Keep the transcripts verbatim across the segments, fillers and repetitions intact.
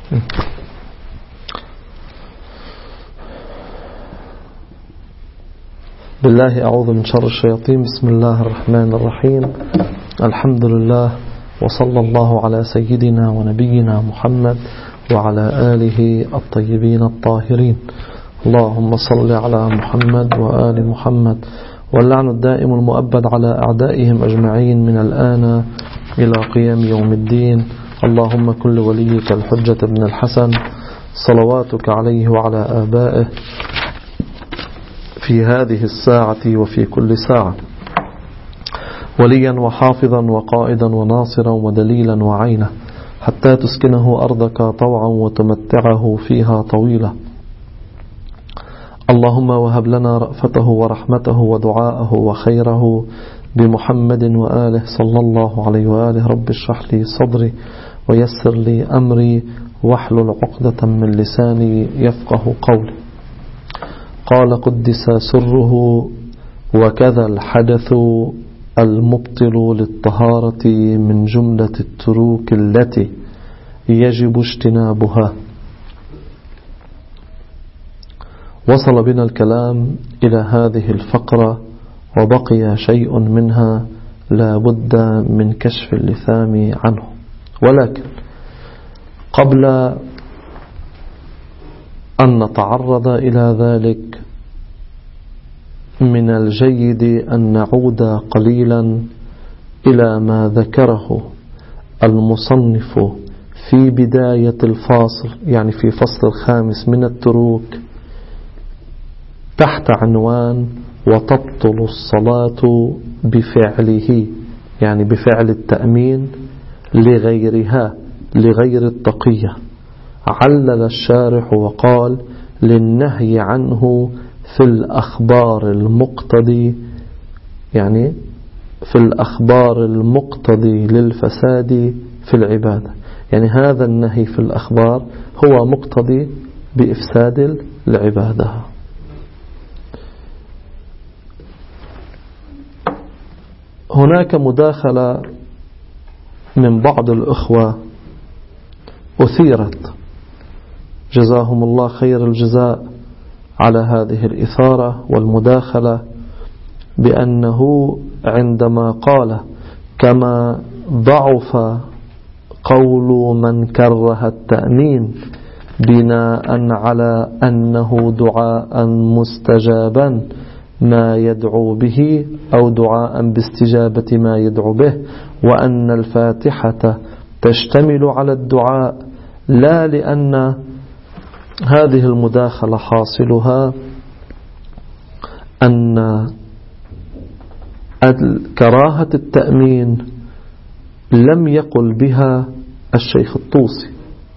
بالله أعوذ من شر الشياطين. بسم الله الرحمن الرحيم. الحمد لله وصلى الله على سيدنا ونبينا محمد وعلى آله الطيبين الطاهرين. اللهم صل على محمد وآل محمد، واللعن الدائم المؤبد على أعدائهم أجمعين من الآن إلى قيام يوم الدين. اللهم كل وليك الحجة بن الحسن صلواتك عليه وعلى آبائه في هذه الساعة وفي كل ساعة، وليا وحافظا وقائدا وناصرا ودليلا وعينا، حتى تسكنه أرضك طوعا وتمتعه فيها طويلا. اللهم وهب لنا رأفته ورحمته ودعاءه وخيره بمحمد وآله صلى الله عليه وآله. رب اشرح لي صدري ويسر لي أمري واحلل عقدة من لساني يفقه قولي. قال قدس سره: وكذا الحدث المبطل للطهارة من جملة التروك التي يجب اجتنابها. وصل بنا الكلام إلى هذه الفقرة وبقي شيء منها لا بد من كشف اللثام عنه، ولكن قبل أن نتعرض إلى ذلك من الجيد أن نعود قليلا إلى ما ذكره المصنف في بداية الفاصل، يعني في فصل الخامس من التروك، تحت عنوان: وتبطل الصلاة بفعله، يعني بفعل التأمين لغيرها، لغير التقية. علل الشارح وقال: للنهي عنه في الأخبار المقتضي، يعني في الأخبار المقتضي للفساد في العبادة، يعني هذا النهي في الأخبار هو مقتضي بإفساد العبادة. هناك مداخلة من بعض الأخوة أثيرت، جزاهم الله خير الجزاء على هذه الإثارة والمداخلة، بأنه عندما قال: كما ضعف قول من كره التأمين بناء على أنه دعاء مستجابا ما يدعو به، أو دعاء باستجابة ما يدعو به، وأن الفاتحة تشتمل على الدعاء، لا لأن هذه المداخلة حاصلها أن كراهة التأمين لم يقل بها الشيخ الطوسي،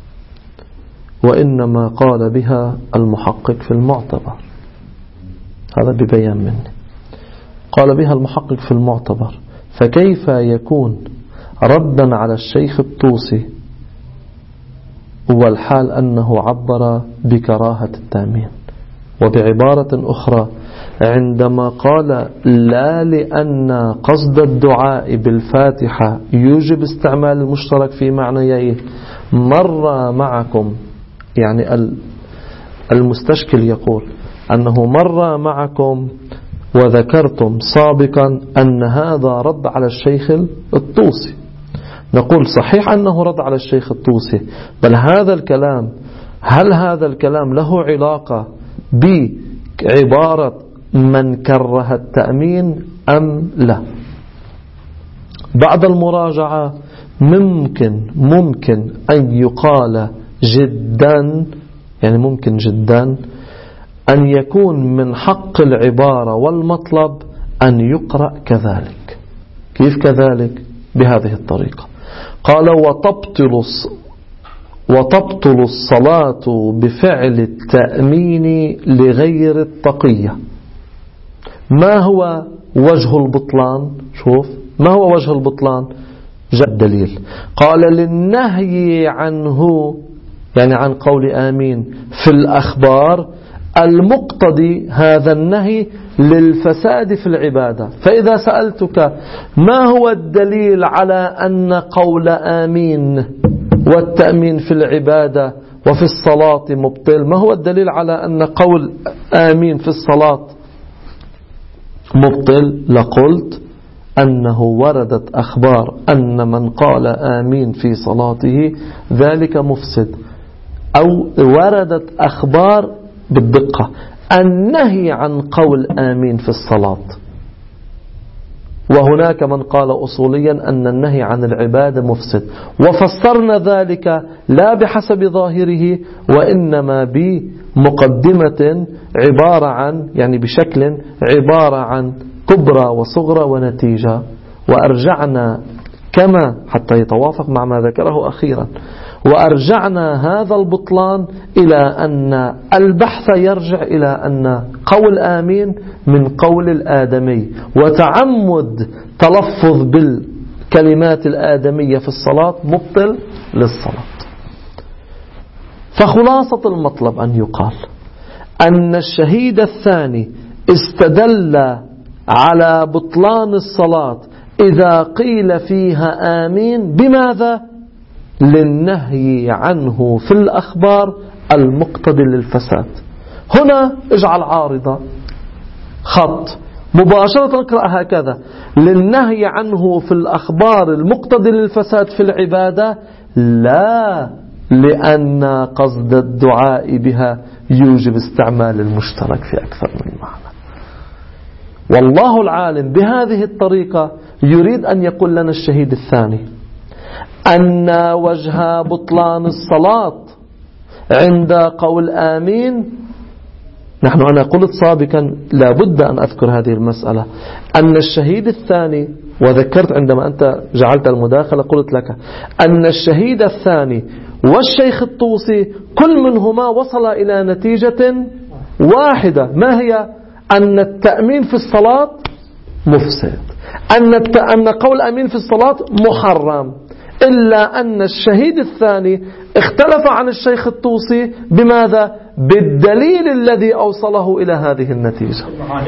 وإنما قال بها المحقق في المعتبر. هذا ببيان مني، قال بها المحقق في المعتبر، فكيف يكون ردا على الشيخ الطوسي والحال أنه عبر بكراهة التأمين؟ وبعبارة أخرى، عندما قال: لا لأن قصد الدعاء بالفاتحة يوجب استعمال المشترك في معنييه، مر معكم، يعني المستشكل يقول أنه مر معكم وذكرتم سابقا أن هذا رد على الشيخ الطوسي. نقول: صحيح أنه رد على الشيخ الطوسي، بل هذا الكلام، هل هذا الكلام له علاقة بعبارة من كره التأمين أم لا؟ بعد المراجعة ممكن ممكن أن يقال جدا، يعني ممكن جدا أن يكون من حق العبارة والمطلب أن يقرأ كذلك. كيف كذلك؟ بهذه الطريقة. قال: وتبطل وتبطل الصلاة بفعل التأمين لغير التقية. ما هو وجه البطلان؟ شوف، ما هو وجه البطلان؟ جاء الدليل، قال: للنهي عنه، يعني عن قول آمين في الأخبار المقتضي هذا النهي للفساد في العبادة. فإذا سألتك ما هو الدليل على أن قول آمين والتأمين في العبادة وفي الصلاة مبطل. ما هو الدليل على أن قول آمين في الصلاة مبطل؟ لقلت أنه وردت أخبار أن من قال آمين في صلاته ذلك مفسد، أو وردت أخبار بالدقة النهي عن قول آمين في الصلاة. وهناك من قال أصوليا أن النهي عن العبادة مفسد، وفسرنا ذلك لا بحسب ظاهره وإنما بمقدمة عبارة عن يعني بشكل عبارة عن كبرى وصغرى ونتيجة، وأرجعنا كما حتى يتوافق مع ما ذكره أخيرا، وأرجعنا هذا البطلان إلى أن البحث يرجع إلى أن قول آمين من قول الآدمي، وتعمد تلفظ بالكلمات الآدمية في الصلاة مبطل للصلاة. فخلاصة المطلب أن يقال أن الشهيد الثاني استدل على بطلان الصلاة إذا قيل فيها آمين بماذا؟ للنهي عنه في الأخبار المقتضي للفساد. هنا اجعل عارضة خط مباشرة اقرأ هكذا: للنهي عنه في الأخبار المقتضي للفساد في العبادة، لا لأن قصد الدعاء بها يوجب استعمال المشترك في أكثر من معنى. والله العالم بهذه الطريقة يريد أن يقول لنا الشهيد الثاني أن وجه بطلان الصلاة عند قول آمين. نحن أنا قلت سابقا لابد أن أذكر هذه المسألة، أن الشهيد الثاني، وذكرت عندما أنت جعلت المداخلة قلت لك أن الشهيد الثاني والشيخ الطوسي كل منهما وصل إلى نتيجة واحدة، ما هي؟ أن التأمين في الصلاة مفسد، أن أن قول آمين في الصلاة محرم، إلا أن الشهيد الثاني اختلف عن الشيخ الطوسي بماذا؟ بالدليل الذي أوصله إلى هذه النتيجة.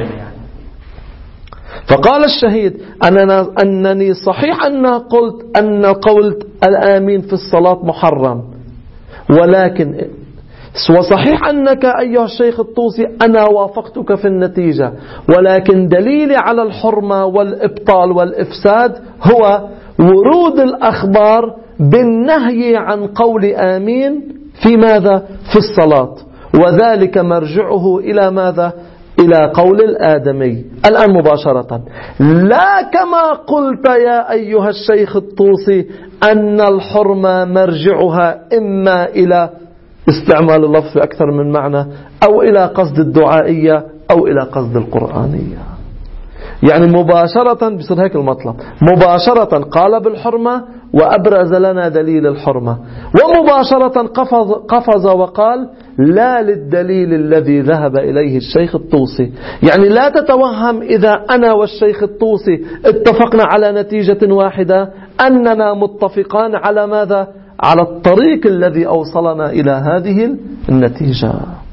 فقال الشهيد أننا أنني صحيح أن قلت أن قول الآمين في الصلاة محرم، ولكن وصحيح أنك أيها الشيخ الطوسي أنا وافقتك في النتيجة، ولكن دليلي على الحرمة والإبطال والإفساد هو ورود الأخبار بالنهي عن قول آمين في ماذا؟ في الصلاة، وذلك مرجعه إلى ماذا؟ إلى قول الآدمي. الآن مباشرة، لا كما قلت يا أيها الشيخ الطوسي أن الحرمة مرجعها إما إلى استعمال اللفظ في أكثر من معنى، أو إلى قصد الدعائية، أو إلى قصد القرآنية. يعني مباشرة بصير هيك المطلب، مباشرة قال بالحرمة وأبرز لنا دليل الحرمة، ومباشرة قفز, قفز وقال لا للدليل الذي ذهب إليه الشيخ الطوسي. يعني لا تتوهم إذا أنا والشيخ الطوسي اتفقنا على نتيجة واحدة أننا متفقان على ماذا؟ على الطريق الذي أوصلنا إلى هذه النتيجة.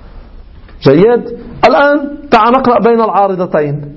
جيد؟ الآن تعال نقرأ بين العارضتين.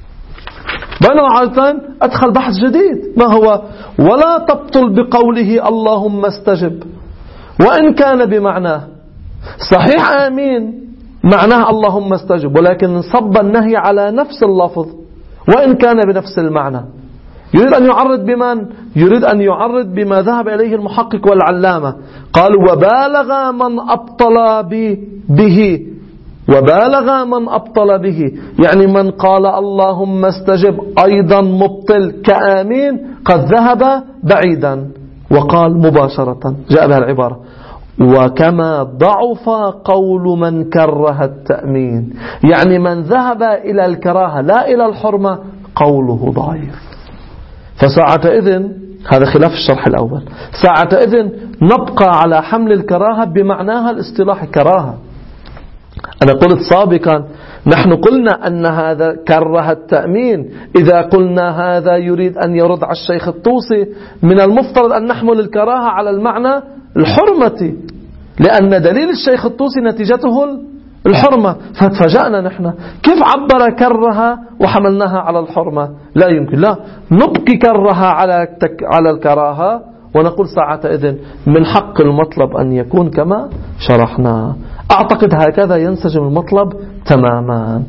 بين العارضتين أدخل بحث جديد، ما هو؟ ولا تبطل بقوله اللهم استجب، وإن كان بمعناه. صحيح آمين معناه اللهم استجب، ولكن صب النهي على نفس اللفظ وإن كان بنفس المعنى. يريد أن يعرض بمن؟ يريد أن يعرض بما ذهب إليه المحقق والعلامة. قال وبالغ من أبطل به، وبالغ من أبطل به، يعني من قال اللهم استجب أيضا مبطل كآمين قد ذهب بعيدا، وقال مباشرة جاء بها العبارة وكما ضعف قول من كره التأمين، يعني من ذهب إلى الكراهة لا إلى الحرمة قوله ضعيف. فساعتئذ هذا خلاف الشرح الأول، ساعتئذ نبقى على حمل الكراهة بمعناها الاصطلاحي كراهة. أنا قلت سابقا نحن قلنا أن هذا كره التأمين، إذا قلنا هذا يريد أن يرد على الشيخ الطوسي من المفترض أن نحمل الكراهة على المعنى الحرمة، لأن دليل الشيخ الطوسي نتيجته الحرمة. فتفاجأنا نحن كيف عبر كرها وحملناها على الحرمة؟ لا يمكن، لا نبقي كرها على على الكراهة ونقول ساعتئذ من حق المطلب أن يكون كما شرحنا. أعتقد هكذا ينسجم المطلب تماما.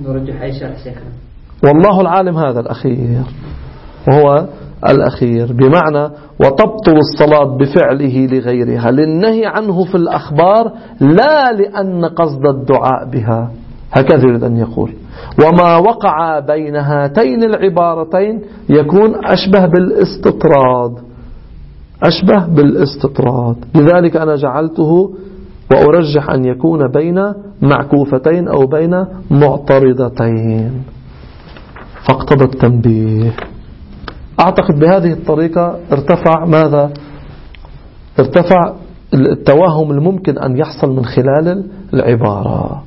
والله العالم هذا الأخير، وهو الأخير بمعنى وتبطل الصلاة بفعله لغيرها للنهي عنه في الأخبار لا لأن قصد الدعاء بها، هكذا يريد أن يقول. وما وقع بين هاتين العبارتين يكون أشبه بالاستطراد، أشبه بالاستطراد. لذلك أنا جعلته وأرجح أن يكون بين معكوفتين أو بين معترضتين، فاقتضى التنبيه. أعتقد بهذه الطريقة ارتفع ماذا؟ ارتفع التوهم الممكن أن يحصل من خلال العبارة.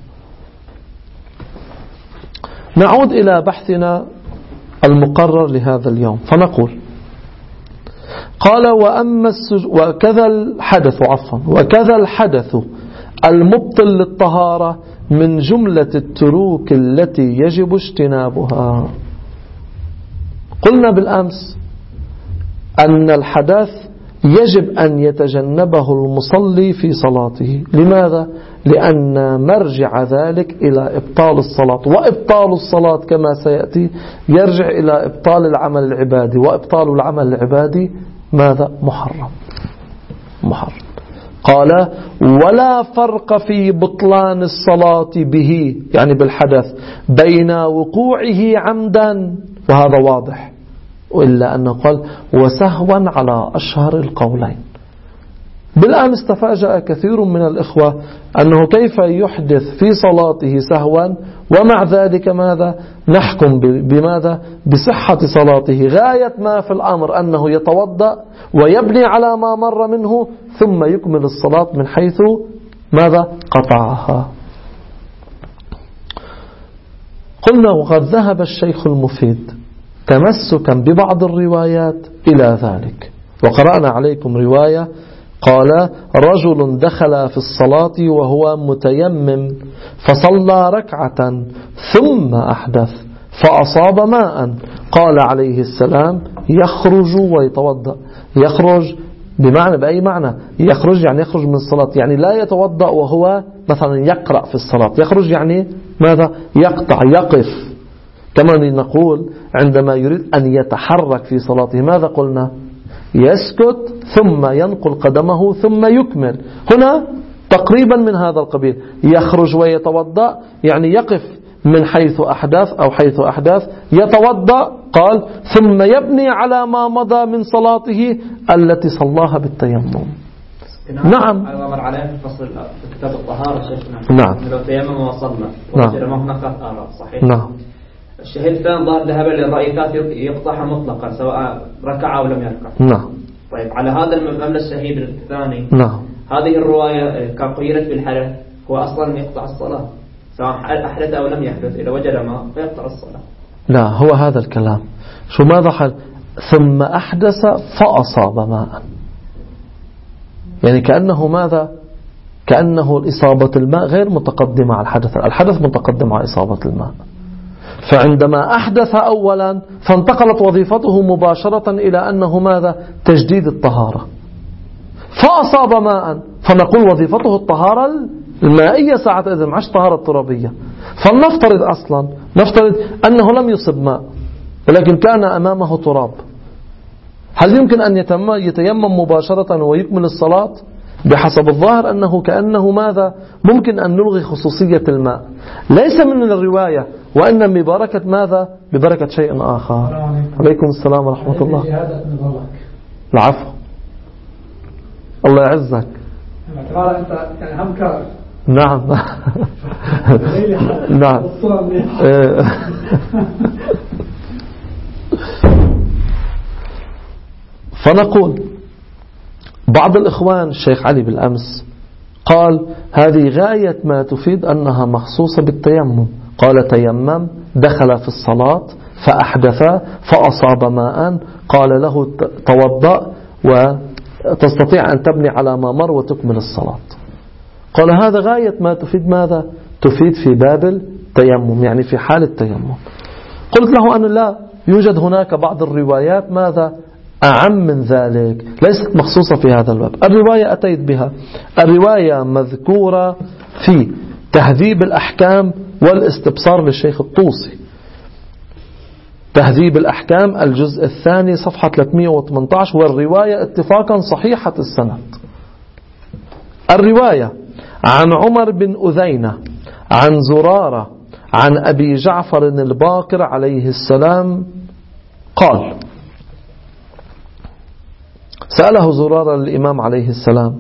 نعود إلى بحثنا المقرر لهذا اليوم فنقول: قال وأما السج... وكذا الحدث عفوا وكذا الحدث المبطل للطهارة من جملة التروك التي يجب اجتنابها. قلنا بالأمس أن الحدث يجب أن يتجنبه المصلي في صلاته. لماذا؟ لأن مرجع ذلك إلى إبطال الصلاة، وإبطال الصلاة كما سيأتي يرجع إلى إبطال العمل العبادي، وإبطال العمل العبادي ماذا؟ محرم محرم. قال ولا فرق في بطلان الصلاة به، يعني بالحدث، بين وقوعه عمدا، وهذا واضح، إلا أنه قال وسهوا على أشهر القولين. بالأمس تفاجأ كثير من الإخوة أنه كيف يحدث في صلاته سهوا ومع ذلك ماذا نحكم بماذا بصحة صلاته. غاية ما في الأمر أنه يتوضأ ويبني على ما مر منه ثم يكمل الصلاة من حيث ماذا قطعها. قلنا وقد ذهب الشيخ المفيد تمسكا ببعض الروايات إلى ذلك، وقرأنا عليكم رواية قال رجل دخل في الصلاة وهو متيمم فصلى ركعة ثم أحدث فأصاب ماء، قال عليه السلام يخرج ويتوضأ. يخرج بمعنى بأي معنى؟ يخرج يعني يخرج من الصلاة، يعني لا يتوضأ وهو مثلا يقرأ في الصلاة. يخرج يعني ماذا؟ يقطع، يقف، كما نقول عندما يريد أن يتحرك في صلاته ماذا قلنا؟ يسكت ثم ينقل قدمه ثم يكمل. هنا تقريبا من هذا القبيل. يخرج ويتوضأ يعني يقف من حيث أحداث أو حيث أحداث، يتوضأ قال ثم يبني على ما مضى من صلاته التي صلاها بالتيمم. نعم أمر عليه في فصل كتاب الطهارة شيخنا. نعم لو تيمم وصلنا وجد ما هناك آراء صحيح. نعم الشهيد الثاني ظهر ذهب للرأيات يقطعها مطلقا سواء ركع أو لم يركع. نعم. طيب على هذا المبنى الشهيد الثاني نعم هذه الرواية كقيلت بالحدث هو أصلا يقطع الصلاة سواء أحدث أو لم يحدث، إذا وجد ما فيقطع الصلاة. لا هو هذا الكلام. شو ماذا حل؟ ثم أحدث فأصاب ماء، يعني كأنه ماذا؟ كأنه إصابة الماء غير متقدمة على الحدث، الحدث متقدم على إصابة الماء. فعندما أحدث أولا فانتقلت وظيفته مباشرة إلى أنه ماذا؟ تجديد الطهارة. فأصاب ماء فنقول وظيفته الطهارة المائية ساعة إذن معش طهارة ترابية. فلنفترض أصلا نفترض أنه لم يصب ماء ولكن كان أمامه تراب، هل يمكن أن يتيمم مباشرة ويكمل الصلاة؟ بحسب الظاهر أنه كأنه ماذا؟ ممكن أن نلغي خصوصية الماء، ليس من الرواية وإنما ببركة ماذا؟ ببركة شيء آخر. عليكم السلام ورحمة الله. العفو، الله يعزك. نعم نعم فنقول بعض الإخوان الشيخ علي بالأمس قال هذه غاية ما تفيد أنها مخصوصة بالتيمم. قال تيمم دخل في الصلاة فأحدث فأصاب ماء، قال له توضأ وتستطيع أن تبني على ما مر وتكمل الصلاة. قال هذا غاية ما تفيد ماذا؟ تفيد في باب التيمم، يعني في حال التيمم. قلت له أنا لا يوجد هناك بعض الروايات ماذا؟ أعم من ذلك، ليست مخصوصة في هذا الباب. الرواية أتيت بها، الرواية مذكورة في تهذيب الأحكام والاستبصار للشيخ الطوسي، تهذيب الأحكام الجزء الثاني صفحة ثلاثمئة وثمانية عشر، والرواية اتفاقا صحيحة السند. الرواية عن عمر بن أذينة عن زرارة عن أبي جعفر الباقر عليه السلام قال: سأله زرارة الإمام عليه السلام،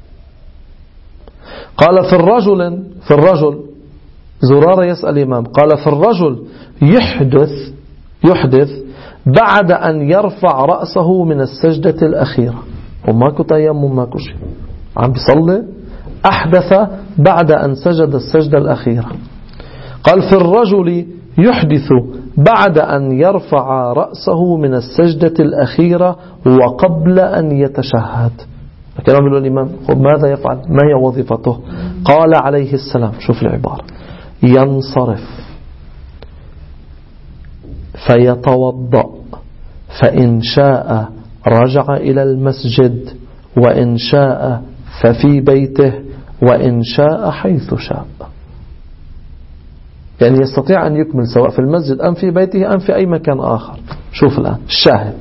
قال: في الرجل في الرجل زرارة يسأل الإمام، قال: في الرجل يحدث يحدث بعد أن يرفع رأسه من السجدة الأخيرة، وماكو تيمم ماكو شيء، عم بيصلي أحدث بعد أن سجد السجدة الأخيرة. قال: في الرجل يحدث بعد أن يرفع رأسه من السجدة الأخيرة وقبل أن يتشهد. كلام الإمام، ماذا يفعل؟ ما هي وظيفته؟ قال عليه السلام، شوف العبارة: ينصرف فيتوضأ، فإن شاء رجع إلى المسجد، وإن شاء ففي بيته، وإن شاء حيث شاء. يعني يستطيع أن يكمل سواء في المسجد أم في بيته أم في أي مكان آخر. شوف الآن الشاهد: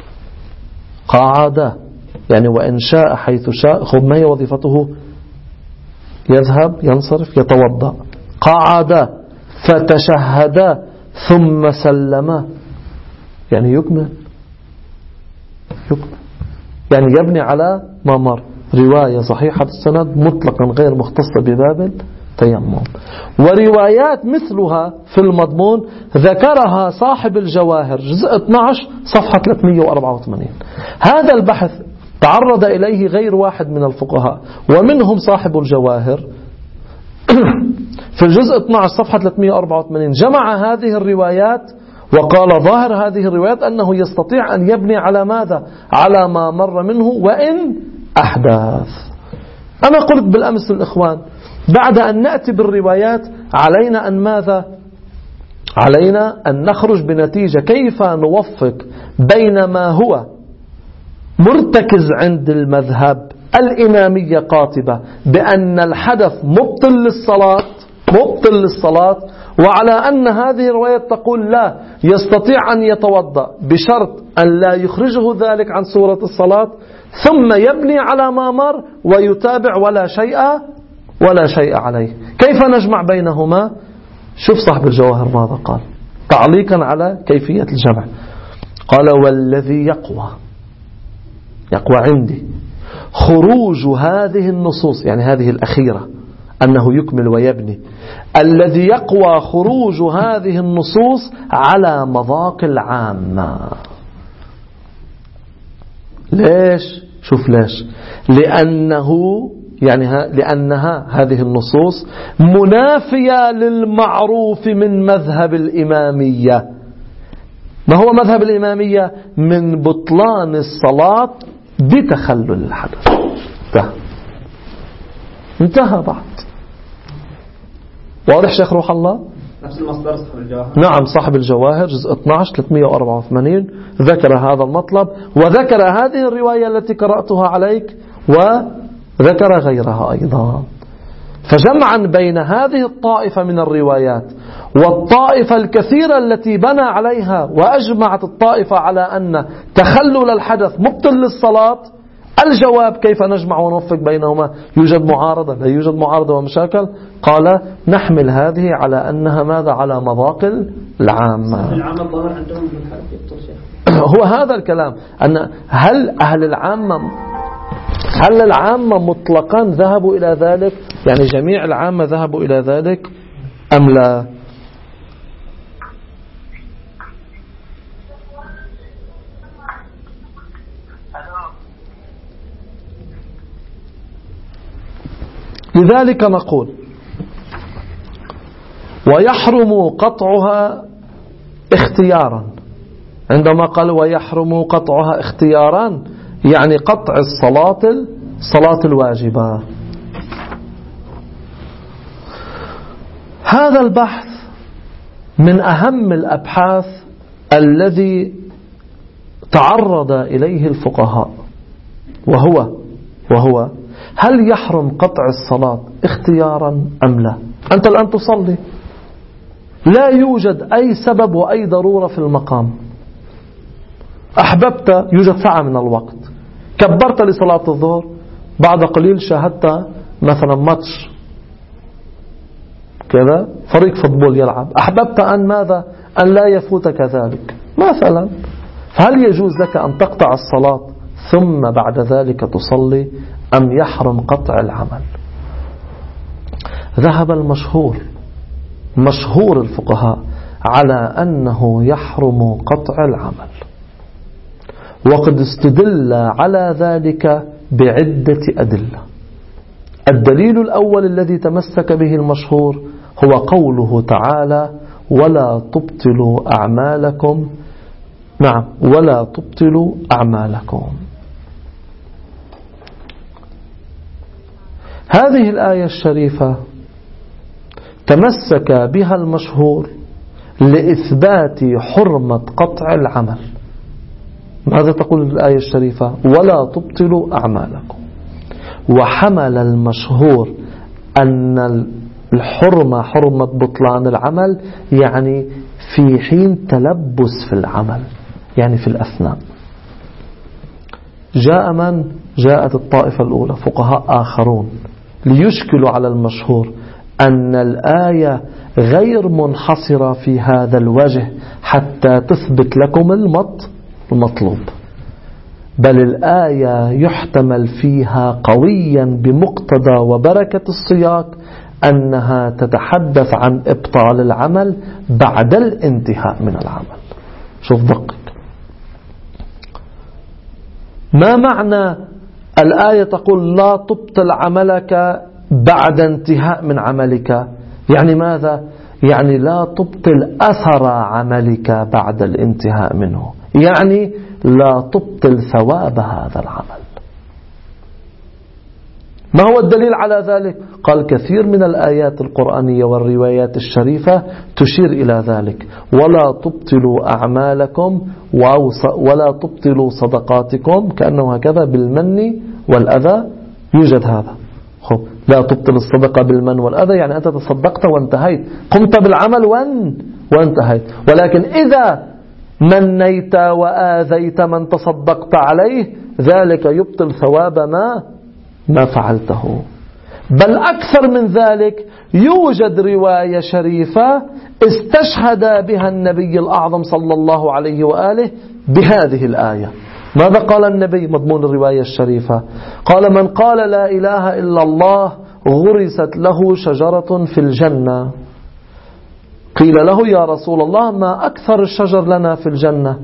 قعد، يعني وإن شاء حيث شاء. خذ ما هي وظيفته؟ يذهب ينصرف يتوضأ، قعد فتشهد ثم سلم، يعني يكمل يكمل يعني يبني على ما مر. رواية صحيحة السند مطلقا غير مختصة بباب التيمم. وروايات مثلها في المضمون ذكرها صاحب الجواهر جزء اثني عشر صفحة ثلاثمئة وأربعة وثمانين. هذا البحث تعرض إليه غير واحد من الفقهاء، ومنهم صاحب الجواهر في الجزء اثني عشر صفحة ثلاثمئة وأربعة وثمانين جمع هذه الروايات وقال: ظاهر هذه الروايات أنه يستطيع أن يبني على ماذا؟ على ما مر منه وإن أحداث. أنا قلت بالأمس للإخوان: بعد أن نأتي بالروايات علينا أن ماذا؟ علينا أن نخرج بنتيجة كيف نوفق بين ما هو مرتكز عند المذهب الإمامية قاطبة بأن الحدث مبطل للصلاة مبطل للصلاة، وعلى أن هذه الرواية تقول لا، يستطيع أن يتوضأ بشرط أن لا يخرجه ذلك عن صورة الصلاة، ثم يبني على ما مر ويتابع ولا شيء ولا شيء عليه. كيف نجمع بينهما؟ شوف صاحب الجواهر ماذا قال تعليقا على كيفية الجمع. قال: والذي يقوى يقوى عندي خروج هذه النصوص، يعني هذه الأخيرة أنه يكمل ويبني، الذي يقوى خروج هذه النصوص على مذاق العامة. ليش؟ شوف ليش. لأنه يعني ها لأنها هذه النصوص منافية للمعروف من مذهب الإمامية. ما هو مذهب الإمامية؟ من بطلان الصلاة بتخلل الحدث. انتهى انتهى بعد. واضح شيخ روح الله؟ نفس المصدر صاحب الجواهر. نعم، صاحب الجواهر جزء اثني عشر ثلاثمئة وأربعة وثمانين ذكر هذا المطلب، وذكر هذه الرواية التي قرأتها عليك، وذكر غيرها أيضا. فجمعا بين هذه الطائفة من الروايات والطائفة الكثيرة التي بنى عليها وأجمعت الطائفة على أن تخلل الحدث مبطل للصلاة، الجواب كيف نجمع ونوفق بينهما؟ يوجد معارضة؟ لا يوجد معارضة ومشاكل. قال: نحمل هذه على أنها ماذا؟ على مذاق العامة. العامة الظاهر عندهم في الحرب. هو هذا الكلام، أن هل أهل العامة هل العامة مطلقا ذهبوا إلى ذلك؟ يعني جميع العامة ذهبوا إلى ذلك أم لا؟ لذلك نقول: ويحرم قطعها اختيارا. عندما قال ويحرم قطعها اختيارا يعني قطع الصلاة الصلاة الواجبة. هذا البحث من أهم الأبحاث الذي تعرض إليه الفقهاء، وهو وهو هل يحرم قطع الصلاة اختيارا أم لا؟ أنت الآن تصلي، لا يوجد أي سبب وأي ضرورة في المقام، أحببت يوجد ساعة من الوقت، كبرت لصلاة الظهر، بعد قليل شاهدت مثلا ماتش كذا، فريق فوتبول يلعب، أحببت أن ماذا؟ أن لا يفوتك ذلك مثلا، فهل يجوز لك أن تقطع الصلاة ثم بعد ذلك تصلي أم يحرم قطع العمل؟ ذهب المشهور مشهور الفقهاء على أنه يحرم قطع العمل، وقد استدل على ذلك بعدة أدلة. الدليل الأول الذي تمسك به المشهور هو قوله تعالى: ولا تبطلوا أعمالكم. نعم، ولا تبطلوا أعمالكم. هذه الآية الشريفة تمسك بها المشهور لإثبات حرمة قطع العمل. ماذا تقول الآية الشريفة؟ ولا تبطلوا أعمالكم. وحمل المشهور أن الحرمة حرمة بطلان العمل يعني في حين تلبس في العمل، يعني في الأثناء. جاء من؟ جاءت الطائفة الأولى فقهاء آخرون ليشكلوا على المشهور أن الآية غير منحصرة في هذا الوجه حتى تثبت لكم المطلوب، بل الآية يحتمل فيها قويا بمقتضى وبركة السياق أنها تتحدث عن إبطال العمل بعد الانتهاء من العمل. شوف دقق، ما معنى الآية تقول لا تبطل عملك بعد انتهاء من عملك؟ يعني ماذا؟ يعني لا تبطل أثر عملك بعد الانتهاء منه، يعني لا تبطل ثواب هذا العمل. ما هو الدليل على ذلك؟ قال كثير من الآيات القرآنية والروايات الشريفة تشير إلى ذلك. ولا تبطلوا أعمالكم ولا تبطلوا صدقاتكم، كأنه هكذا بالمن والأذى يوجد هذا. خب، لا تبطل الصدقة بالمن والأذى يعني أنت تصدقت وانتهيت، قمت بالعمل وان وانتهيت. ولكن إذا منيت وآذيت من تصدقت عليه ذلك يبطل ثواب ما ما فعلته. بل أكثر من ذلك، يوجد رواية شريفة استشهد بها النبي الأعظم صلى الله عليه وآله بهذه الآية. ماذا قال النبي مضمون الرواية الشريفة؟ قال: من قال لا إله إلا الله غرست له شجرة في الجنة. قيل له: يا رسول الله ما أكثر الشجر لنا في الجنة؟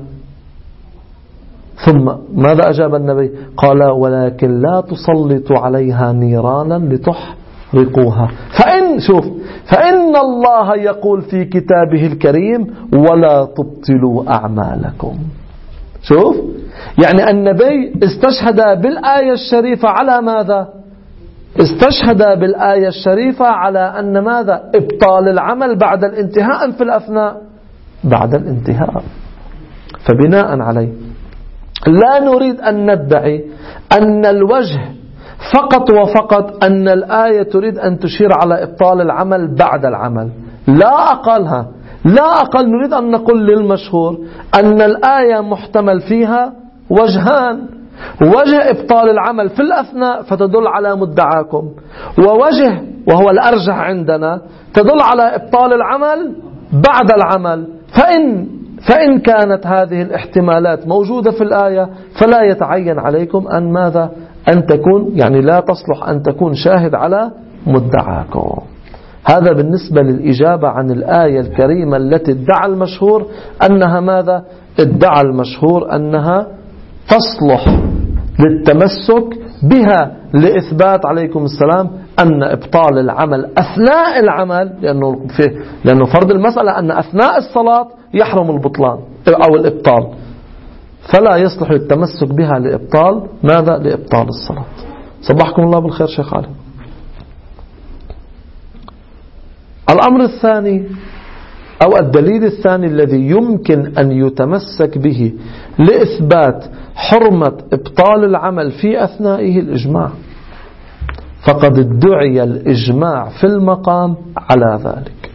ثم ماذا أجاب النبي؟ قال: ولكن لا تسلطوا عليها نيرانا لتحرقوها. فإن شوف فإن الله يقول في كتابه الكريم: ولا تبطلوا أعمالكم. شوف، يعني النبي استشهد بالآية الشريفة على ماذا؟ استشهد بالآية الشريفة على أن ماذا؟ إبطال العمل بعد الانتهاء في الأثناء، بعد الانتهاء. فبناء عليه لا نريد أن ندعي أن الوجه فقط وفقط أن الآية تريد أن تشير على إبطال العمل بعد العمل، لا أقلها، لا أقل. نريد أن نقول للمشهور أن الآية محتمل فيها وجهان: وجه إبطال العمل في الأثناء فتدل على مدعاكم، ووجه وهو الأرجح عندنا تدل على إبطال العمل بعد العمل. فإن فإن كانت هذه الاحتمالات موجودة في الآية فلا يتعين عليكم أن ماذا؟ أن تكون يعني لا تصلح أن تكون شاهد على مدعاكم. هذا بالنسبة للإجابة عن الآية الكريمة التي ادعى المشهور أنها ماذا؟ ادعى المشهور أنها تصلح للتمسك بها لإثبات عليكم السلام أن إبطال العمل أثناء العمل، لأنه, في لأنه فرض المسألة أن أثناء الصلاة يحرم البطلان أو الإبطال، فلا يصلح للتمسك بها لإبطال ماذا؟ لإبطال الصلاة. صبحكم الله بالخير شيخ علي. الأمر الثاني أو الدليل الثاني الذي يمكن أن يتمسك به لإثبات حرمة إبطال العمل في أثنائه الإجماع، فقد ادعي الإجماع في المقام على ذلك.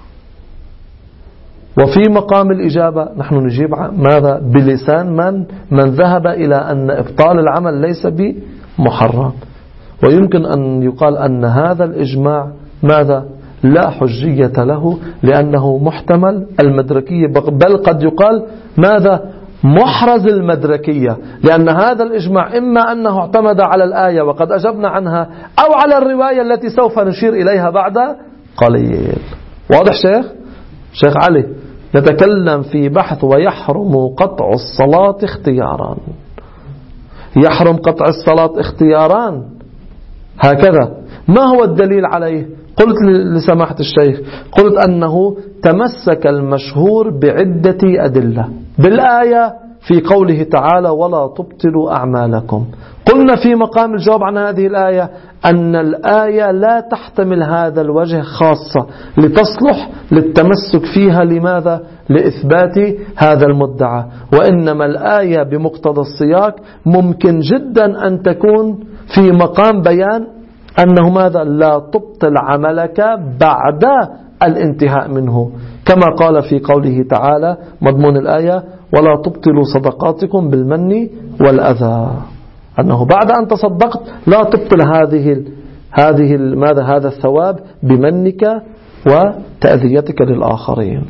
وفي مقام الإجابة نحن نجيب ماذا؟ بلسان من من ذهب إلى أن إبطال العمل ليس بمحرم. ويمكن أن يقال أن هذا الإجماع ماذا؟ لا حجية له، لأنه محتمل المدركية، بل قد يقال ماذا؟ محرز المدركية، لأن هذا الإجماع إما أنه اعتمد على الآية وقد أجبنا عنها، أو على الرواية التي سوف نشير إليها بعد قليل. واضح شيخ؟ شيخ علي، نتكلم في بحث ويحرم قطع الصلاة اختيارا. يحرم قطع الصلاة اختيارا هكذا. ما هو الدليل عليه؟ قلت لسماحة الشيخ، قلت أنه تمسك المشهور بعدة أدلة بالآية في قوله تعالى ولا تبطلوا أعمالكم. قلنا في مقام الجواب عن هذه الآية أن الآية لا تحتمل هذا الوجه خاصة لتصلح للتمسك فيها. لماذا؟ لإثبات هذا المدعى. وإنما الآية بمقتضى السياق ممكن جدا أن تكون في مقام بيان أنه ماذا؟ لا تبطل عملك بعد الانتهاء منه، كما قال في قوله تعالى مضمون الآية ولا تبطلوا صدقاتكم بالمن والأذى، أنه بعد أن تصدقت لا تبطل هذه هذه ماذا؟ هذا الثواب بمنك وتأذيتك للآخرين.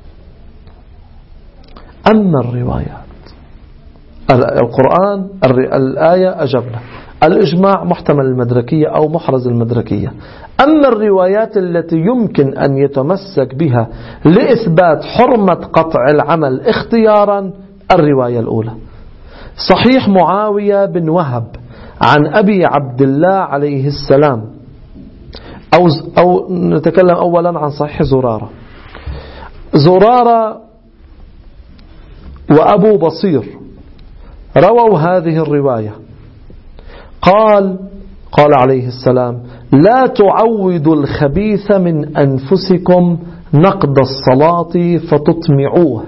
أما الروايات، القرآن الآية أجبنا، الإجماع محتمل المدركية أو محرز المدركية. أما الروايات التي يمكن أن يتمسك بها لإثبات حرمة قطع العمل اختيارا، الرواية الأولى صحيح معاوية بن وهب عن أبي عبد الله عليه السلام، أو, أو نتكلم أولا عن صحيح زرارة. زرارة وأبو بصير رووا هذه الرواية. قال قال عليه السلام لا تعودوا الخبيث من أنفسكم نقض الصلاة فتطمعوه.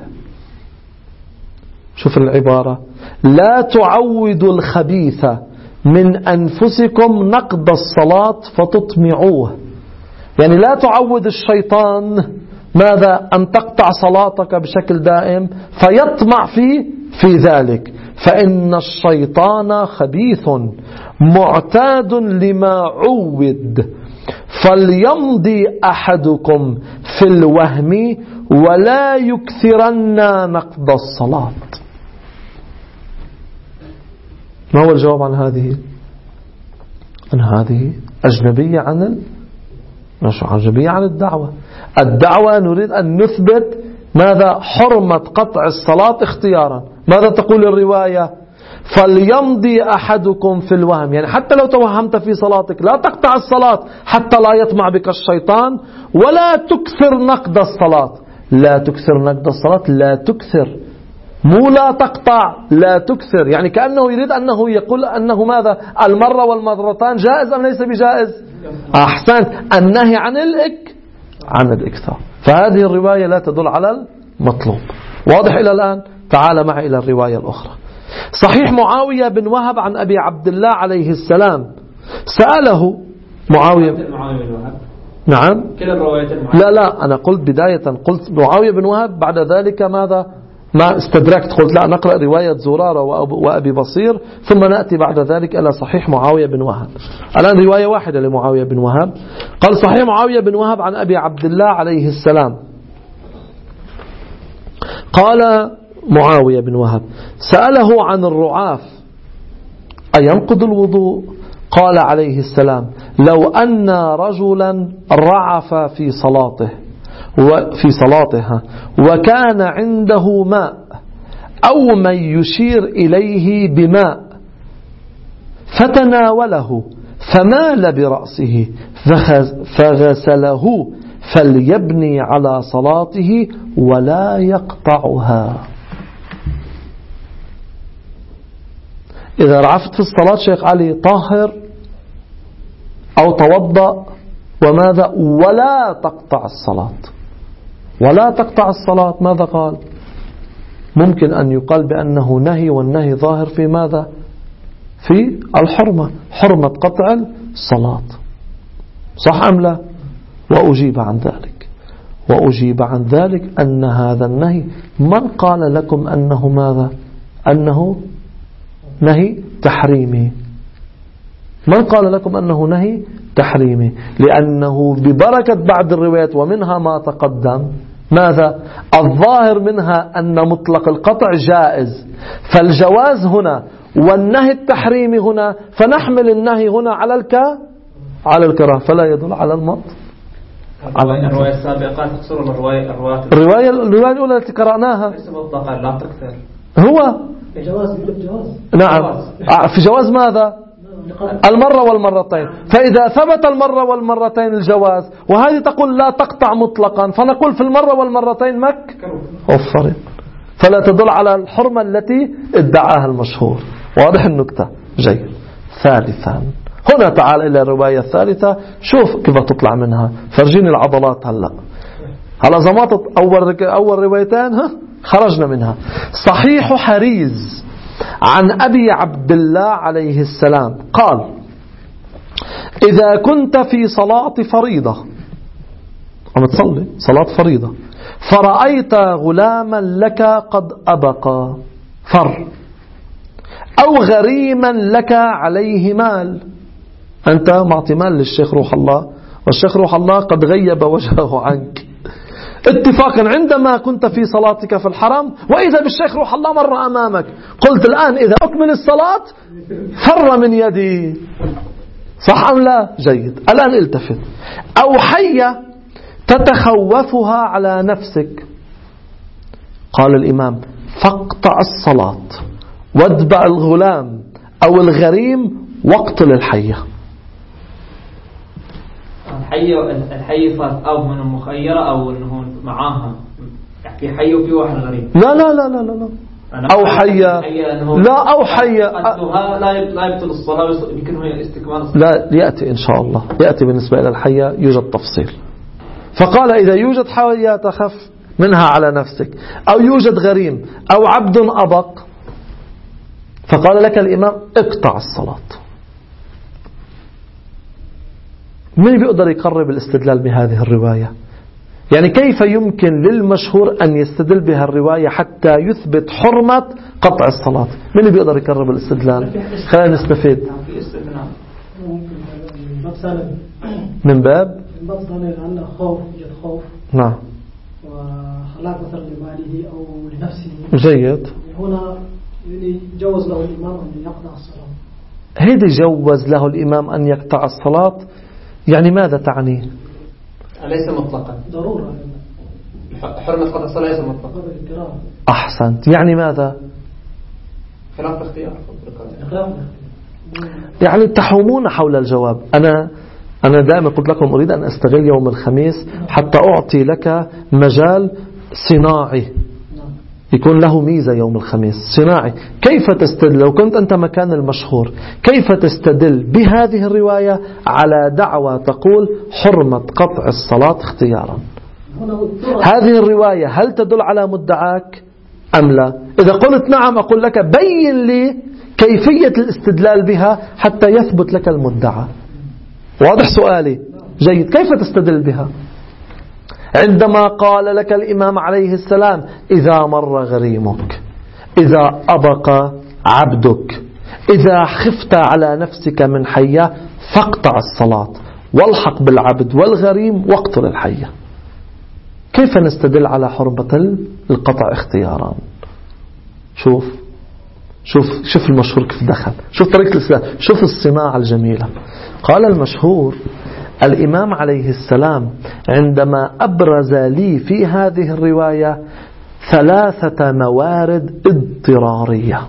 شوف العبارة، لا تعودوا الخبيث من أنفسكم نقض الصلاة فتطمعوه، يعني لا تعود الشيطان ماذا؟ أن تقطع صلاتك بشكل دائم فيطمع في في ذلك، فإن الشيطان خبيث معتاد لما عود، فليمضي أحدكم في الوهم ولا يكثرن نقض الصلاة. ما هو الجواب عن هذه؟ أن هذه أجنبية عن أجنبية عن الدعوة. الدعوة نريد أن نثبت ماذا؟ حرمة قطع الصلاة اختيارا. ماذا تقول الرواية؟ فليمضي أحدكم في الوهم، يعني حتى لو توهمت في صلاتك لا تقطع الصلاة حتى لا يطمع بك الشيطان، ولا تكثر نقض الصلاة. لا تكثر نقض الصلاة، لا تكثر، مو لا تقطع، لا تكثر، يعني كأنه يريد أنه يقول أنه ماذا؟ المرة والمرتان جائز أم ليس بجائز؟ أحسنت، النهي عن الإك عن الإكثار. فهذه الرواية لا تدل على المطلوب. واضح إلى الآن؟ تعال معي إلى الرواية الأخرى. صحيح معاوية بن وهب عن أبي عبد الله عليه السلام، سأله معاوية بن وهب. نعم كلا الروايات. لا لا أنا قلت بداية قلت معاوية بن وهب، بعد ذلك ماذا؟ ما استدركت قلت لا نقرأ رواية زرارة وأبي بصير ثم نأتي بعد ذلك إلى صحيح معاوية بن وهب. الآن رواية واحدة لمعاوية بن وهب. قال صحيح معاوية بن وهب عن أبي عبد الله عليه السلام، قال معاوية بن وهب سأله عن الرعاف أينقض الوضوء؟ قال عليه السلام لو أن رجلا رعف في صلاته وفي صلاتها وكان عنده ماء أو من يشير إليه بماء فتناوله فمال برأسه فغسله فليبني على صلاته ولا يقطعها. إذا رعفت في الصلاة شيخ علي طاهر أو توضأ وماذا؟ ولا تقطع الصلاة. ولا تقطع الصلاة، ماذا قال؟ ممكن أن يقال بأنه نهي، والنهي ظاهر في ماذا؟ في الحرمة، حرمة قطع الصلاة، صح أم لا؟ وأجيب عن ذلك وأجيب عن ذلك أن هذا النهي من قال لكم أنه ماذا؟ أنه نهي تحريمي. من قال لكم أنه نهي تحريمي؟ لأنه ببركة بعض الروايات ومنها ما تقدم ماذا؟ الظاهر منها أن مطلق القطع جائز، فالجواز هنا والنهي التحريمي هنا، فنحمل النهي هنا على الك على الكراهة، فلا يدل على المط. الرواية السابقة تقصر الرواية الرواية الرواية الرواية الأولى التي قرأناها ليس مطلقا لا تكثر، هو جواز جواز نعم في جواز ماذا؟ المرة والمرتين. فإذا ثبت المرة والمرتين الجواز، وهذه تقول لا تقطع مطلقا، فنقول في المرة والمرتين مك وفر، فلا تدل على الحرمة التي ادعاها المشهور. واضح النكتة؟ جيد. ثالثا، هنا تعال إلى الرواية الثالثة، شوف كيف تطلع منها، فرجيني العضلات هلأ. هلأ زمطت أول أول روايتين ها خرجنا منها. صحيح حريز عن أبي عبد الله عليه السلام قال: إذا كنت في صلاة فريضة، عم تصلي صلاة فريضة، فرأيت غلاما لك قد أبقى فر، أو غريما لك عليه مال، أنت معطي مال للشيخ روح الله، والشيخ روح الله قد غيب وجهه عنك اتفاقا عندما كنت في صلاتك في الحرم، وإذا بالشيخ روح الله مر أمامك، قلت الآن إذا أكمل الصلاة فر من يدي، صح أم لا؟ جيد. الآن التفت. أو حية تتخوفها على نفسك، قال الإمام: فاقطع الصلاة واتبع الغلام أو الغريم واقتل الحية. الحي الحي فات أو من المخيرة أو إنه معاها في حي وفي واحد غريب. لا لا لا لا لا أو حية لا أو حية لا لا يبطل الصلاة، يمكن هو استكمال الصلاة. لا يأتي إن شاء الله، يأتي بالنسبة إلى الحية يوجد تفصيل. فقال: إذا يوجد حية تخف منها على نفسك، أو يوجد غريم أو عبد أبق، فقال لك الإمام: اقطع الصلاة. من بيقدر يقرب الاستدلال بهذه الرواية؟ يعني كيف يمكن للمشهور أن يستدل بها الرواية حتى يثبت حرمة قطع الصلاة؟ من اللي بيقدر يقرب الاستدلال؟ خلينا نستفيد من باب من باب أن خوف يد خوف، نعم، وخلاق مثلا لماله أو لنفسه. جيد. هنا جوز له الإمام أن يقطع الصلاة. هذا جوز له الإمام أن يقطع الصلاة، يعني ماذا تعني؟ ليس مطلقا ضرورة، حرمة قطع الصلاة ليس مطلقا. أحسنت. يعني ماذا؟ خلاف اختيار. يعني تحومون حول الجواب. أنا أنا دائما قلت لكم أريد أن أستغل يوم الخميس حتى أعطي لك مجال صناعي يكون له ميزة. يوم الخميس صناعي. كيف تستدل لو كنت أنت مكان المشهور؟ كيف تستدل بهذه الرواية على دعوة تقول حرمة قطع الصلاة اختيارا؟ هذه الرواية هل تدل على مدعاك أم لا؟ إذا قلت نعم أقول لك بين لي كيفية الاستدلال بها حتى يثبت لك المدعى. واضح سؤالي؟ جيد. كيف تستدل بها؟ عندما قال لك الإمام عليه السلام: إذا مر غريمك، إذا أبقى عبدك، إذا خفت على نفسك من حية فاقطع الصلاة والحق بالعبد والغريم واقتل الحية. كيف نستدل على حرمة القطع اختيارا؟ شوف شوف شوف المشهور كيف دخل، شوف طريقة الإسلام، شوف الصناعة الجميلة. قال المشهور: الإمام عليه السلام عندما أبرز لي في هذه الرواية ثلاثة موارد اضطرارية،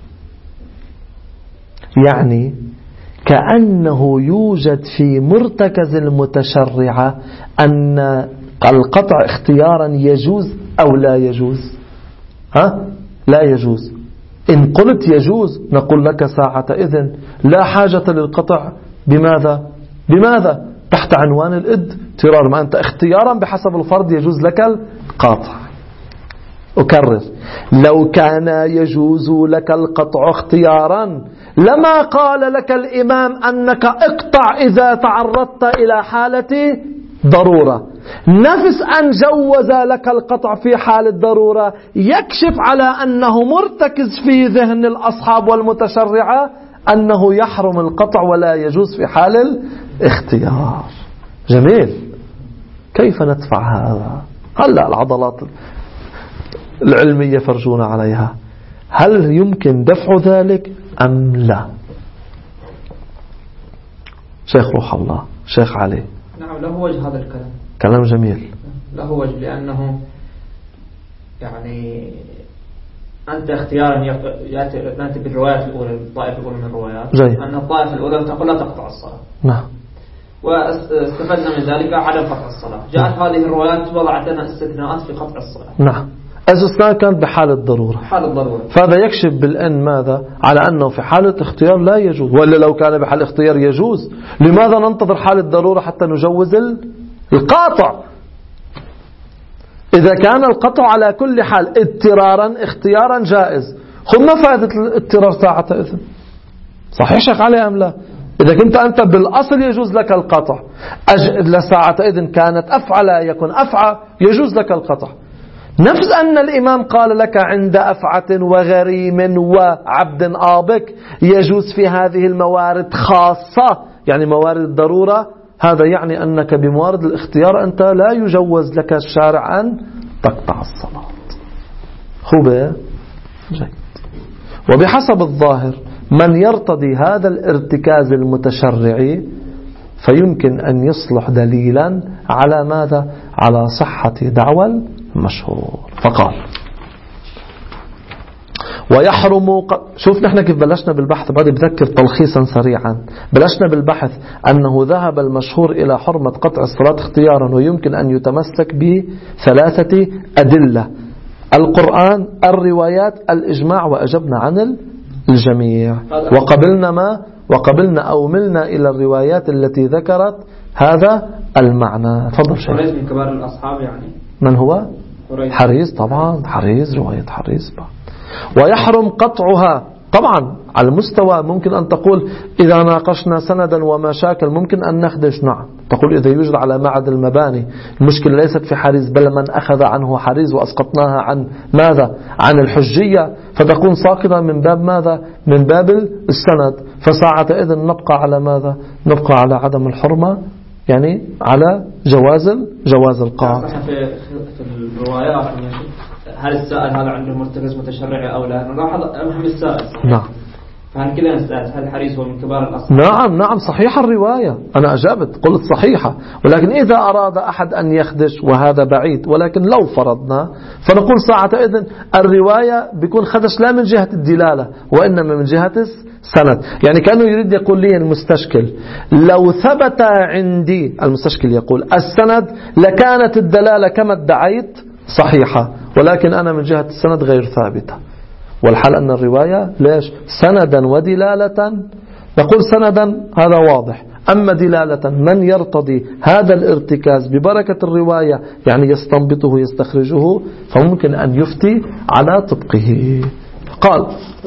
يعني كأنه يوجد في مرتكز المتشرعة أن القطع اختيارا يجوز أو لا يجوز. ها؟ لا يجوز. إن قلت يجوز نقول لك ساعة إذن لا حاجة للقطع. بماذا؟ بماذا؟ تحت عنوان الاضطرار. ما أنت اختيارا بحسب الفرض يجوز لك قاطع. أكرر، لو كان يجوز لك القطع اختيارا لما قال لك الإمام أنك اقطع إذا تعرضت إلى حالة ضرورة. نفس أن جوز لك القطع في حال الضرورة يكشف على أنه مرتكز في ذهن الأصحاب والمتشرعة أنه يحرم القطع ولا يجوز في حال الاختيار. جميل. كيف ندفع هذا؟ هلأ العضلات العلمية فرجونا عليها. هل يمكن دفع ذلك أم لا؟ شيخ روح الله، شيخ علي. نعم، له وجه هذا الكلام. كلام جميل. له وجه، لأنه يعني أنت اختيارا نأتي بالروايات الأولى، الطائفة الأولى من الروايات، جاي. أن الطائفة الأولى تقول لا تقطع الصلاة. نعم. واستفدنا من ذلك عدم قطع الصلاة. جاءت هذه الروايات وضعت لنا استثناءات في قطع الصلاة. نعم. الاستثناء كان بحال الضرورة. حال الضرورة. فهذا يكشف بالأن ماذا؟ على أنه في حالة اختيار لا يجوز، ولا لو كان بحال اختيار يجوز. لماذا ننتظر حال الضرورة حتى نجوز القاطع؟ إذا كان القطع على كل حال اضطرارا اختيارا جائز، خذ ما فائدة الاضطرار ساعة إذن؟ صحيح شيخ علي أم لا؟ إذا كنت أنت بالأصل يجوز لك القطع، أج... لساعة إذن كانت أفعل يكون أفعى يجوز لك القطع. نفس أن الإمام قال لك عند أفعة وغريم وعبد آبك يجوز في هذه الموارد خاصة، يعني موارد الضرورة. هذا يعني أنك بموارد الاختيار أنت لا يجوز لك الشارع أن تقطع الصلاة. خوبة جيد. وبحسب الظاهر من يرتضي هذا الارتكاز المتشرعي فيمكن أن يصلح دليلا على ماذا؟ على صحة دعوى المشهور. فقال ويحرم ق... شوف نحن كيف بلشنا بالبحث، بعد بذكر تلخيصا سريعا. بلشنا بالبحث أنه ذهب المشهور إلى حرمة قطع الصلاة اختيارا، ويمكن أن يتمسك بثلاثة أدلة: القرآن، الروايات، الإجماع، وأجبنا عن الجميع. وقبلنا ما وقبلنا أو ملنا إلى الروايات التي ذكرت هذا المعنى. تفضل شيخ. حريز من كبار الأصحاب يعني. من هو؟ حريز. حريز طبعا، حريز رواية حريز. ويحرم قطعها طبعا على المستوى. ممكن أن تقول إذا ناقشنا سندا ومشاكل ممكن أن نخدش. نعم، تقول إذا يوجد على معد المباني المشكلة ليست في حريز بل من أخذ عنه حريز وأسقطناها عن ماذا؟ عن الحجية، فتكون ساقطة من باب ماذا؟ من باب السند. فساعة إذن نبقى على ماذا؟ نبقى على عدم الحرمة، يعني على جواز جواز القاع. في الروايات هل السائل هذا عنده مرتكز متشرعي أو لا؟ نلاحظ أهم السائل. نعم. فهل كذا نسأل هل الحريص هو من كبار الأصحاب؟ نعم نعم صحيحة الرواية، أنا أجابت قلت صحيحة. ولكن إذا أراد أحد أن يخدش وهذا بعيد، ولكن لو فرضنا فنقول ساعة إذن الرواية بيكون خدش لا من جهة الدلالة وإنما من جهة السند. يعني كأنه يريد يقول لي المستشكل لو ثبت عندي، المستشكل يقول السند لكانت الدلالة كما ادعيت صحيحة، ولكن أنا من جهة السند غير ثابتة. والحال أن الرواية ليش سندا ودلالة، نقول سندا هذا واضح، أما دلالة من يرتضي هذا الارتكاز ببركة الرواية يعني يستنبطه يستخرجه فممكن أن يفتي على طبقه. قال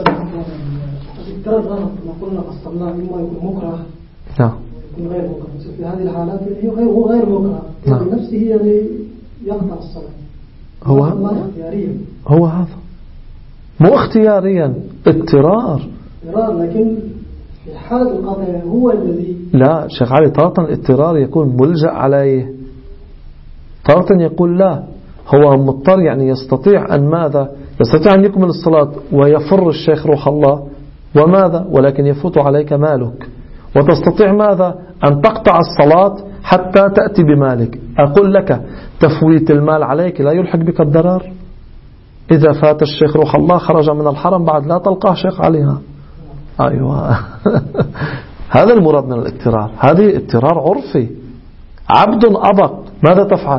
الترى غلط ما قلنا فصلناه إما يكون مكره نعم يكون غير مكره. في هذه الحالات هي غير هو غير مكره نعم. بنفسه يعني يقطع الصلاة. هو هو هذا مو اختياريا، اضطرار. اضطرار، لكن في حالة القطع هو الذي لا شيخ علي، تارة الاضطرار يكون ملجأ عليه، تارة يقول لا هو مضطر، يعني يستطيع أن ماذا؟ يستطيع أن يكمل الصلاة ويفر الشيخ روح الله وماذا؟ ولكن يفوت عليك مالك وتستطيع ماذا؟ أن تقطع الصلاة حتى تأتي بمالك. أقول لك تفويت المال عليك لا يلحق بك الضرر. إذا فات الشيخ روح الله خرج من الحرم بعد لا تلقاه شيخ عليها. أيوة هذا المراد من الاضطرار. هذه اضطرار عرفي. عبد أبق ماذا تفعل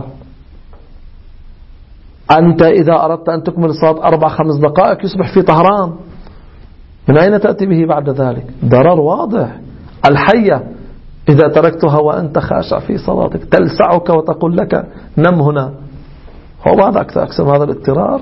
أنت إذا أردت أن تكمل الصلاة أربع خمس دقائق يصبح في طهران، من أين تأتي به بعد ذلك؟ ضرر واضح. الحية إذا تركتها وأنت خاشع في صلاتك تلسعك وتقول لك نم هنا، هو بعد أكثر أكثر من هذا الاضطرار.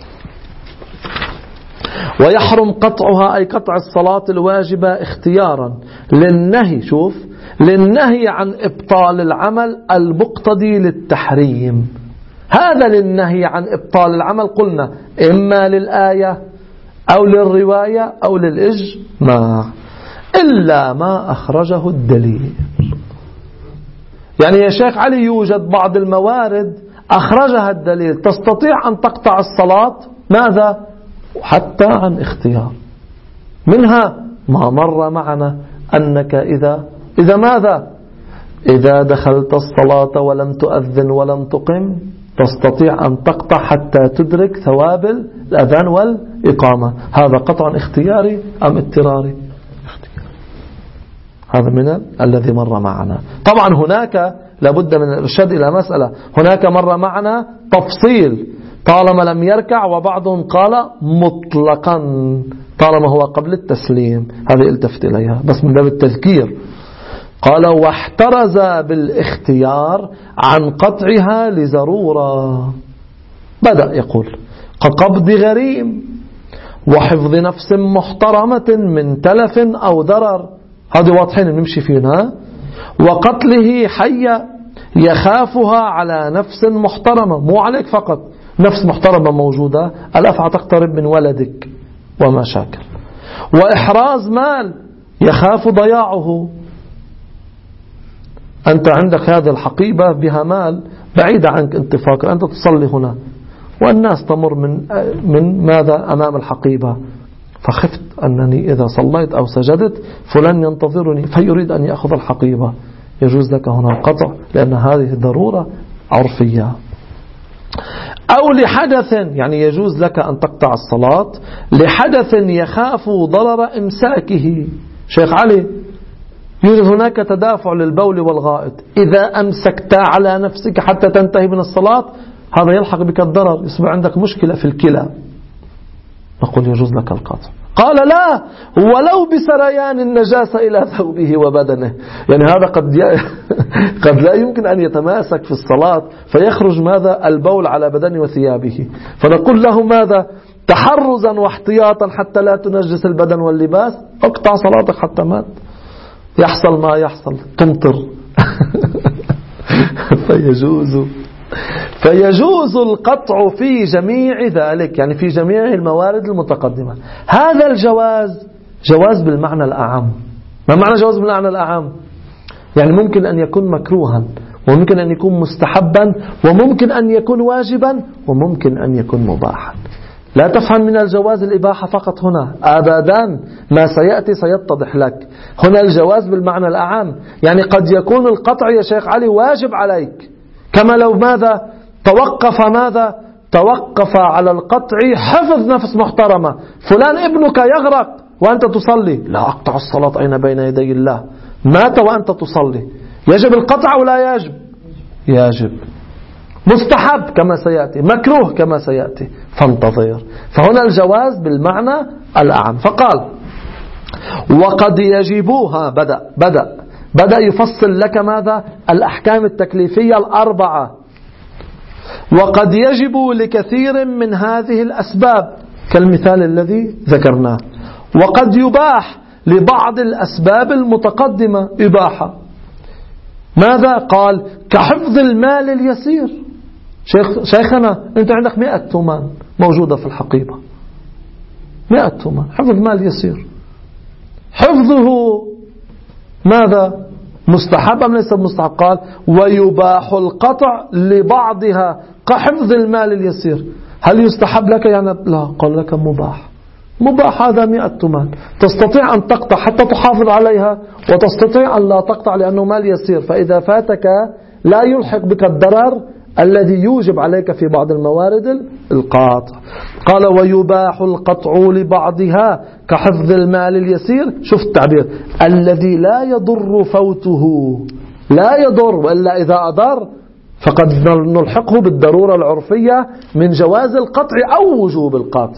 ويحرم قطعها أي قطع الصلاة الواجبة اختيارا للنهي، شوف، للنهي عن إبطال العمل المقتضي للتحريم. هذا للنهي عن إبطال العمل قلنا إما للآية أو للرواية أو للإجماع، إلا ما أخرجه الدليل. يعني يا شيخ علي يوجد بعض الموارد أخرجها الدليل تستطيع أن تقطع الصلاة، ماذا؟ حتى عن اختيار. منها ما مر معنا أنك إذا إذا ماذا؟ إذا دخلت الصلاة ولم تؤذن ولم تقم تستطيع أن تقطع حتى تدرك ثواب الأذان والإقامة. هذا قطع اختياري أم اضطراري؟ هذا من الذي مر معنا. طبعا هناك لابد من الإرشاد إلى مسألة، هناك مر معنا تفصيل طالما لم يركع، وبعضهم قال مطلقا طالما هو قبل التسليم. هذه التفت إليها بس من باب التذكير. قال واحترز بالاختيار عن قطعها لضرورة. بدأ يقول كقبض غريم وحفظ نفس محترمة من تلف أو ضرر، هذه واضحين نمشي فينا. وقتله حية يخافها على نفس محترمة، مو عليك فقط، نفس محترمة موجودة الأفعى تقترب من ولدك ومشاكل. وإحراز مال يخاف ضياعه، أنت عندك هذه الحقيبة بها مال بعيدة عنك، أنت فاكر أنت تصلي هنا والناس تمر من من ماذا أمام الحقيبة، فخفت أنني إذا صليت أو سجدت فلان ينتظرني فيريد أن يأخذ الحقيبة، يجوز لك هنا القطع لأن هذه ضرورة عرفية. أو لحدث، يعني يجوز لك أن تقطع الصلاة لحدث يخاف ضرر إمساكه. شيخ علي يوجد هناك تدافع للبول والغائط، إذا أمسكت على نفسك حتى تنتهي من الصلاة هذا يلحق بك الضرر، يصبح عندك مشكلة في الكلى، نقول يجوز لك القطع. قال لا ولو بسريان النجاسة إلى ثوبه وبدنه، يعني هذا قد ي... قد لا يمكن أن يتماسك في الصلاة فيخرج ماذا البول على بدنه وثيابه، فنقول له ماذا تحرزا واحتياطا حتى لا تنجس البدن واللباس، اقطع صلاتك حتى مات، يحصل ما يحصل تمطر. فيجوز فيجوز القطع في جميع ذلك، يعني في جميع الموارد المتقدمة. هذا الجواز جواز بالمعنى الأعم. ما معنى جواز بالمعنى الأعم؟ يعني ممكن أن يكون مكروها، وممكن أن يكون مستحبا، وممكن أن يكون واجبا، وممكن أن يكون مباحا. لا تفهم من الجواز الإباحة فقط هنا أبدا، ما سيأتي سيتضح لك. هنا الجواز بالمعنى الأعم، يعني قد يكون القطع يا شيخ علي واجب عليك، كما لو ماذا توقف ماذا توقف على القطع حفظ نفس محترمة، فلان ابنك يغرق وأنت تصلي، لا أقطع الصلاة أين بين يدي الله، مات وأنت تصلي، يجب القطع ولا يجب؟ يجب. مستحب كما سيأتي، مكروه كما سيأتي، فانتظر. فهنا الجواز بالمعنى الأعم. فقال وقد يجبوها، بدأ بدأ بدأ يفصل لك ماذا الأحكام التكليفية الأربعة. وقد يجب لكثير من هذه الأسباب كالمثال الذي ذكرناه، وقد يباح لبعض الأسباب المتقدمة إباحة. ماذا قال؟ كحفظ المال اليسير. شيخ شيخنا أنت عندك مئة تومان موجودة في الحقيبة، مئة تومان، حفظ مال يسير، حفظه ماذا مستحب أم ليس مستحب؟ قال ويباح القطع لبعضها كحفظ المال اليسير. هل يستحب لك؟ يعني لا، قال لك مباح. مباح هذا مئة تومان، تستطيع أن تقطع حتى تحافظ عليها، وتستطيع أن لا تقطع لأنه مال يسير، فإذا فاتك لا يلحق بك الضرر الذي يوجب عليك في بعض الموارد القاطع. قال ويباح القطع لبعضها كحفظ المال اليسير، شوف التعبير، الذي لا يضر فوته، لا يضر، وإلا إذا أضر فقد نلحقه بالضرورة العرفية من جواز القطع أو وجوب القطع.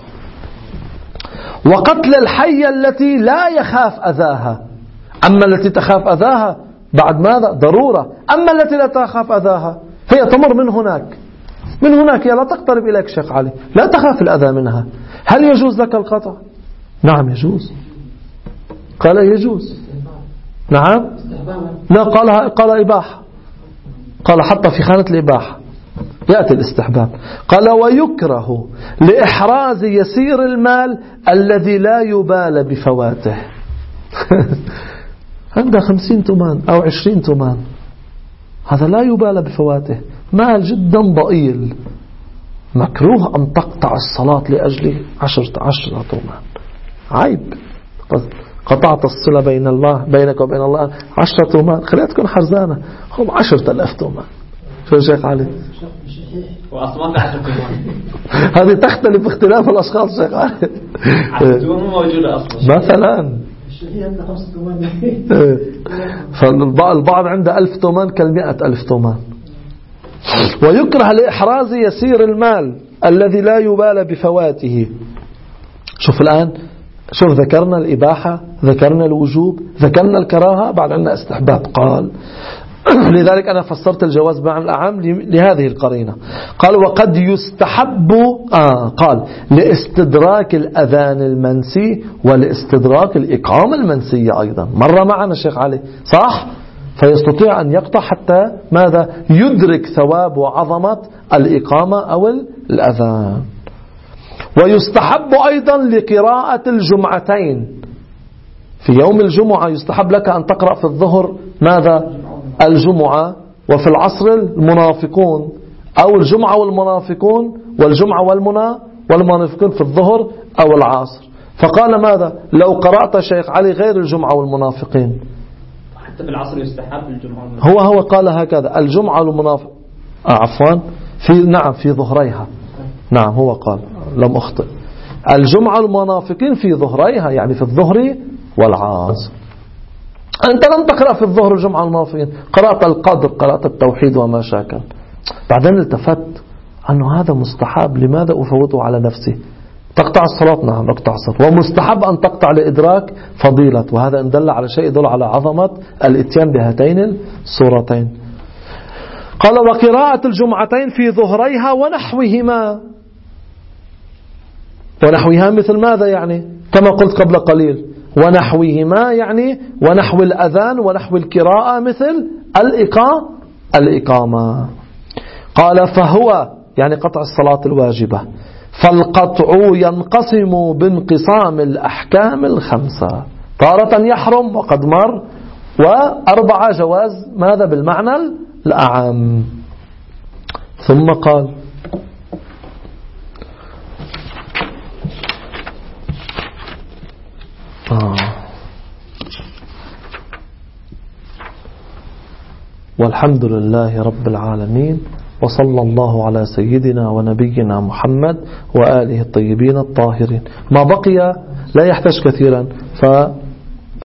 وقتل الحية التي لا يخاف أذاها، أما التي تخاف أذاها بعد ماذا ضرورة، أما التي لا تخاف أذاها هي تمر من هناك من هناك لا تقترب إليك شيخ علي، لا تخاف الأذى منها. هل يجوز لك القطع؟ نعم يجوز. قال يجوز. نعم لا، قال قال إباحة، قال حتى في خانة الإباحة يأتي الاستحباب. قال ويكره لإحراز يسير المال الذي لا يبال بفواته. عنده خمسين تومان أو عشرين تومان، هذا لا يبال بفواته، مال جدا ضئيل، مكروه أن تقطع الصلاة لأجل عشرة عشرة تومان. عيب، قطعت الصلة بين الله بينك وبين الله عشرة تومان، خليها تكون حرزانة، هم عشرة ألاف تومان. شو شيخ علي؟ وأصلا عشرة تومان هذه تختلف باختلاف الأشخاص شيخ علي. عشرة تومان موجودة أصلا مثلا. فالبعض عنده ألف تومان كالمئة ألف تومان. ويكره لإحراز يسير المال الذي لا يبال بفواته. شوف الآن، شوف ذكرنا الإباحة، ذكرنا الوجوب، ذكرنا الكراهة، بعد عندنا استحباب. قال لذلك أنا فسرت الجواز بمعنى الأعم لهذه القرينة. قال وقد يستحب آه قال لاستدراك الأذان المنسي ولاستدراك الإقامة المنسية أيضا، مر معنا الشيخ علي صح؟ فيستطيع أن يقطع حتى ماذا؟ يدرك ثواب وعظمة الإقامة أو الأذان. ويستحب أيضا لقراءة الجمعتين في يوم الجمعة، يستحب لك أن تقرأ في الظهر ماذا؟ الجمعة، وفي العصر المنافقون، أو الجمعة والمنافقون، والجمعة والمنا والمنافقون في الظهر أو العصر. فقال ماذا؟ لو قرأت شيخ علي غير الجمعة والمنافقين حتى في العصر يستحب الجمعة هو هو قال هكذا الجمعة والمنافق آه عفوا في نعم في ظهريها، نعم هو قال لم أخطئ، الجمعة والمنافقين في ظهريها، يعني في الظهر والعصر. أنت لم تقرأ في الظهر الجمعة والمنافقين، قرأت القدر، قرأت التوحيد وما شاكل. بعدين التفت أنه هذا مستحب، لماذا أفوته على نفسي؟ تقطع الصلاة؟ نعم اقطع الصلاة، ومستحب أن تقطع لإدراك فضيلة، وهذا إن دل على شيء يدل على عظمة الاتيان بهاتين الصورتين. قال وقراءة الجمعتين في ظهريها ونحوهما. ونحوها مثل ماذا يعني؟ كما قلت قبل قليل، ونحوهما يعني ونحو الأذان ونحو القراءة مثل الإقامة الإقامة. قال فهو يعني قطع الصلاة الواجبة، فالقطع ينقسم بانقسام الأحكام الخمسة، تارة يحرم وقد مر، وأربعة جواز ماذا بالمعنى الأعم. ثم قال آه. والحمد لله رب العالمين، وصلى الله على سيدنا ونبينا محمد وآله الطيبين الطاهرين. ما بقي لا يحتاج كثيرا، ف